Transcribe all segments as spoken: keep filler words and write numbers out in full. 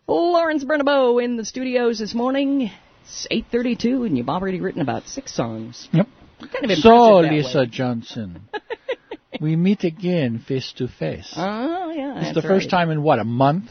Lawrence Bernabo in the studios this morning. It's eight thirty-two, and you've already written about six songs. Yep. Kind of so, that Lisa way. Johnson, we meet again face to face. Oh, yeah, It's that's the first right. time in, what, a month?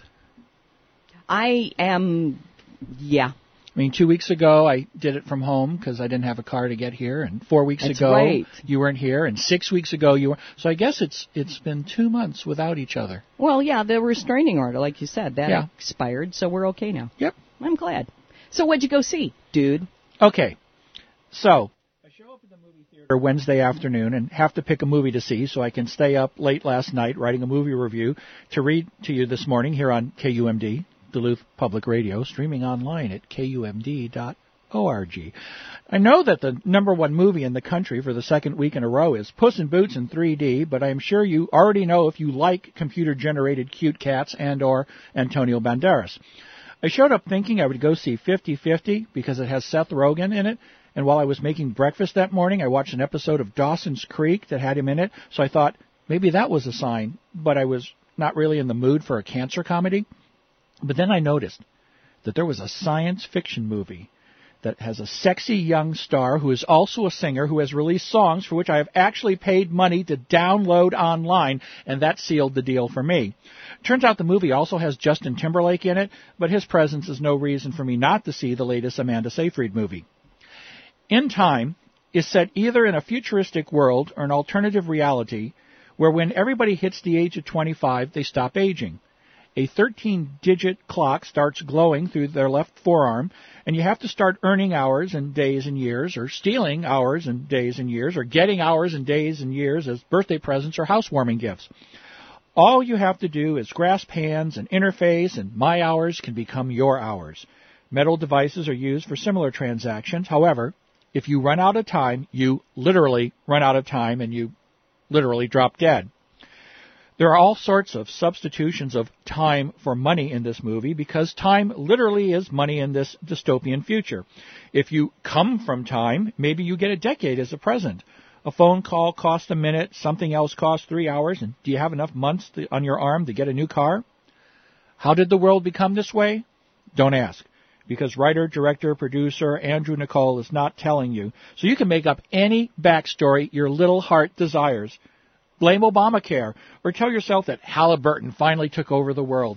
I am, yeah. I mean, two weeks ago I did it from home because I didn't have a car to get here, and four weeks That's ago right. you weren't here, and six weeks ago you were. So I guess it's it's been two months without each other. Well, yeah, the restraining order, like you said, that Yeah. expired, so we're okay now. Yep. I'm glad. So what'd you go see, dude? Okay, so I show up at the movie theater Wednesday afternoon and have to pick a movie to see, so I can stay up late last night writing a movie review to read to you this morning here on K U M D, Duluth Public Radio, streaming online at K U M D dot org. I know that the number one movie in the country for the second week in a row is Puss in Boots in three D, but I am sure you already know if you like computer-generated cute cats and or Antonio Banderas. I showed up thinking I would go see fifty fifty because it has Seth Rogen in it, and while I was making breakfast that morning, I watched an episode of Dawson's Creek that had him in it, so I thought maybe that was a sign, but I was not really in the mood for a cancer comedy. But then I noticed that there was a science fiction movie that has a sexy young star who is also a singer who has released songs for which I have actually paid money to download online, and that sealed the deal for me. Turns out the movie also has Justin Timberlake in it, but his presence is no reason for me not to see the latest Amanda Seyfried movie. In Time is set either in a futuristic world or an alternative reality where when everybody hits the age of twenty-five, they stop aging. A thirteen-digit clock starts glowing through their left forearm, and you have to start earning hours and days and years, or stealing hours and days and years, or getting hours and days and years as birthday presents or housewarming gifts. All you have to do is grasp hands and interface, and my hours can become your hours. Metal devices are used for similar transactions. However, if you run out of time, you literally run out of time, and you literally drop dead. There are all sorts of substitutions of time for money in this movie because time literally is money in this dystopian future. If you come from time, maybe you get a decade as a present. A phone call costs a minute, something else costs three hours, and do you have enough months to, on your arm to get a new car? How did the world become this way? Don't ask, because writer, director, producer Andrew Nicole is not telling you, so you can make up any backstory your little heart desires. Blame Obamacare, or tell yourself that Halliburton finally took over the world.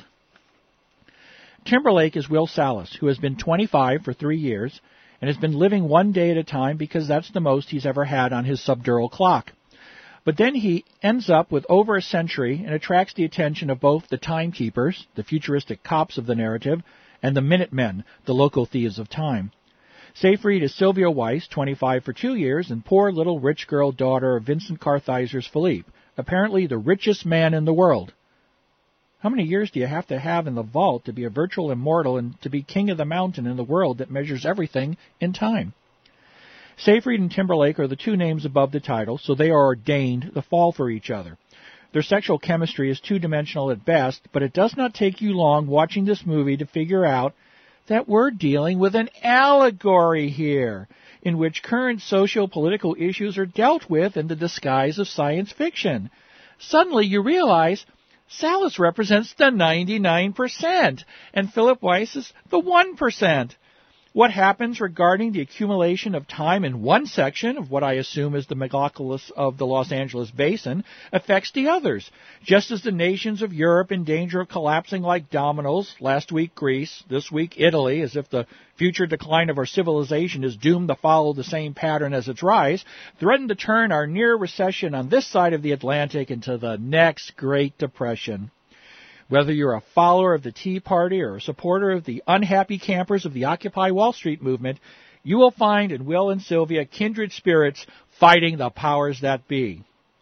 Timberlake is Will Salas, who has been twenty-five for three years and has been living one day at a time because that's the most he's ever had on his subdural clock. But then he ends up with over a century and attracts the attention of both the timekeepers, the futuristic cops of the narrative, and the Minutemen, the local thieves of time. Seyfried is Sylvia Weiss, twenty-five for two years, and poor little rich girl daughter of Vincent Kartheiser's Philippe, apparently the richest man in the world. How many years do you have to have in the vault to be a virtual immortal and to be king of the mountain in the world that measures everything in time? Seyfried and Timberlake are the two names above the title, so they are ordained to fall for each other. Their sexual chemistry is two-dimensional at best, but it does not take you long watching this movie to figure out that we're dealing with an allegory here, in which current socio-political issues are dealt with in the disguise of science fiction. Suddenly you realize Salas represents the ninety-nine percent, and Philip Weiss is the one percent. What happens regarding the accumulation of time in one section of what I assume is the megalopolis of the Los Angeles basin affects the others, just as the nations of Europe in danger of collapsing like dominoes, last week Greece, this week Italy, as if the future decline of our civilization is doomed to follow the same pattern as its rise, threaten to turn our near recession on this side of the Atlantic into the next Great Depression. Whether you're a follower of the Tea Party or a supporter of the unhappy campers of the Occupy Wall Street movement, you will find in Will and Sylvia kindred spirits fighting the powers that be.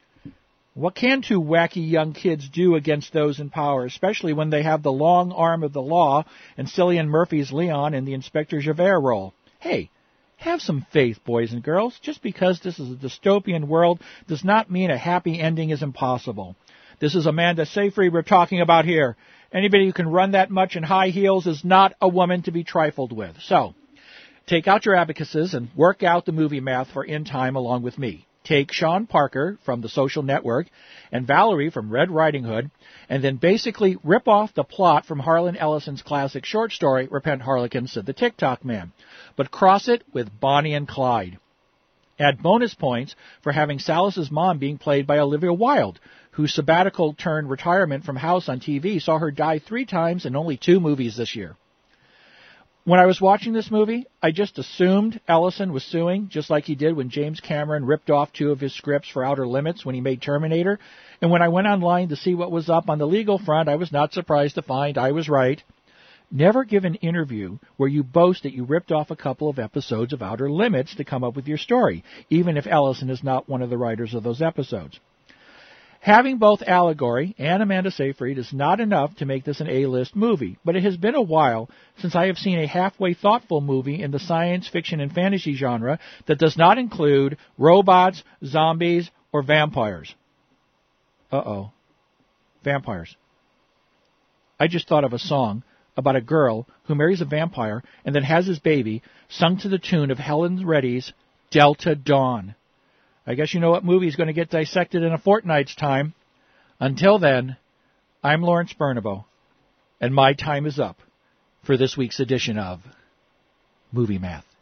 What can two wacky young kids do against those in power, especially when they have the long arm of the law and Cillian Murphy's Leon in the Inspector Javert role? Hey, have some faith, boys and girls. Just because this is a dystopian world does not mean a happy ending is impossible. This is Amanda Seyfried we're talking about here. Anybody who can run that much in high heels is not a woman to be trifled with. So, take out your abacuses and work out the movie math for In Time along with me. take Sean Parker from The Social Network and Valerie from Red Riding Hood, and then basically rip off the plot from Harlan Ellison's classic short story, Repent Harlequin, Said the TikTok Man, but cross it with Bonnie and Clyde. Add bonus points for having Salas's mom being played by Olivia Wilde, whose sabbatical turned retirement from House on T V saw her die three times in only two movies this year. When I was watching this movie, I just assumed Ellison was suing, just like he did when James Cameron ripped off two of his scripts for Outer Limits when he made Terminator. And when I went online to see what was up on the legal front, I was not surprised to find I was right. Never give an interview where you boast that you ripped off a couple of episodes of Outer Limits to come up with your story, even if Ellison is not one of the writers of those episodes. Having both Allegory and Amanda Seyfried is not enough to make this an A-list movie, but it has been a while since I have seen a halfway thoughtful movie in the science fiction and fantasy genre that does not include robots, zombies, or vampires. Uh-oh. Vampires. I just thought of a song about a girl who marries a vampire and then has his baby, sung to the tune of Helen Reddy's Delta Dawn. I guess you know what movie is going to get dissected in a fortnight's time. Until then, I'm Lawrence Bernabo, and my time is up for this week's edition of Movie Math.